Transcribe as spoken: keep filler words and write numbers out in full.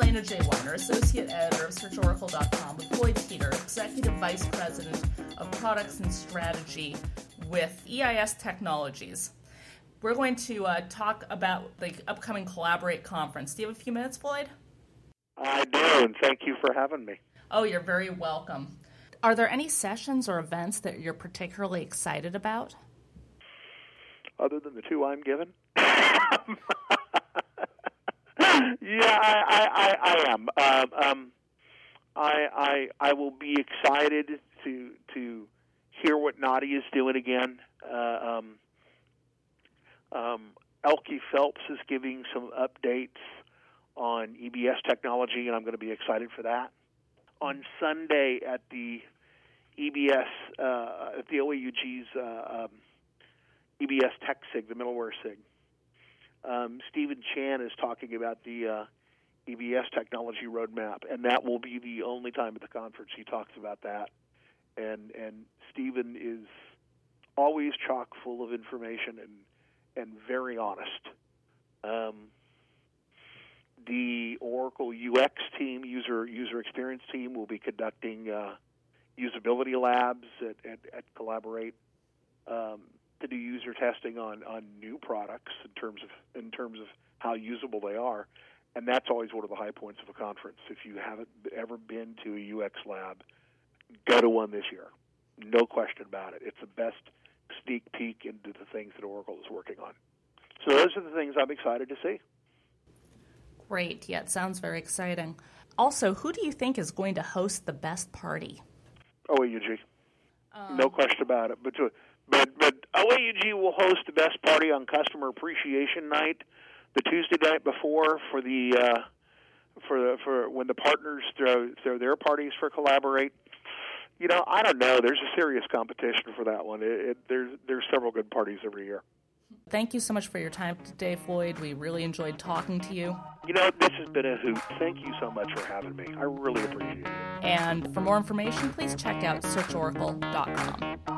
Elena J. Weiner, Associate Editor of Search Oracle dot com, with Floyd Teeter, Executive Vice President of Products and Strategy with E I S Technologies. We're going to uh, talk about the upcoming Collaborate conference. Do you have a few minutes, Floyd? I do, and thank you for having me. Oh, you're very welcome. Are there any sessions or events that you're particularly excited about? Other than the two I'm given? Yeah, I, I, I am. Um, um, I, I, I will be excited to to hear what Nadia is doing again. Uh, um, um, Elke Phelps is giving some updates on E B S technology, and I'm going to be excited for that. On Sunday at the E B S, uh, at the O A U G's uh, um, E B S Tech SIG, the middleware SIG, um, Stephen Chan is talking about the uh, E B S technology roadmap, and that will be the only time at the conference he talks about that. And and Stephen is always chock full of information and and very honest. Um, the Oracle U X team, user user experience team, will be conducting uh, usability labs at, at, at Collaborate um, to do user testing on, on new products in terms of in terms of how usable they are, and that's always one of the high points of a conference. If you haven't ever been to a U X lab, go to one this year. No question about it. It's the best sneak peek into the things that Oracle is working on. So those are the things I'm excited to see. Great. Yeah, it sounds very exciting. Also, who do you think is going to host the best party? O A U G. Um, no question about it. But, to, but but O A U G will host the best party on Customer Appreciation Night, the Tuesday night before for the uh, for the, for when the partners throw throw their parties for Collaborate. You know, I don't know. There's a serious competition for that one. It, it, there's there's several good parties every year. Thank you so much for your time today, Floyd. We really enjoyed talking to you. You know, this has been a hoot. Thank you so much for having me. I really appreciate it. And for more information, please check out Search Oracle dot com.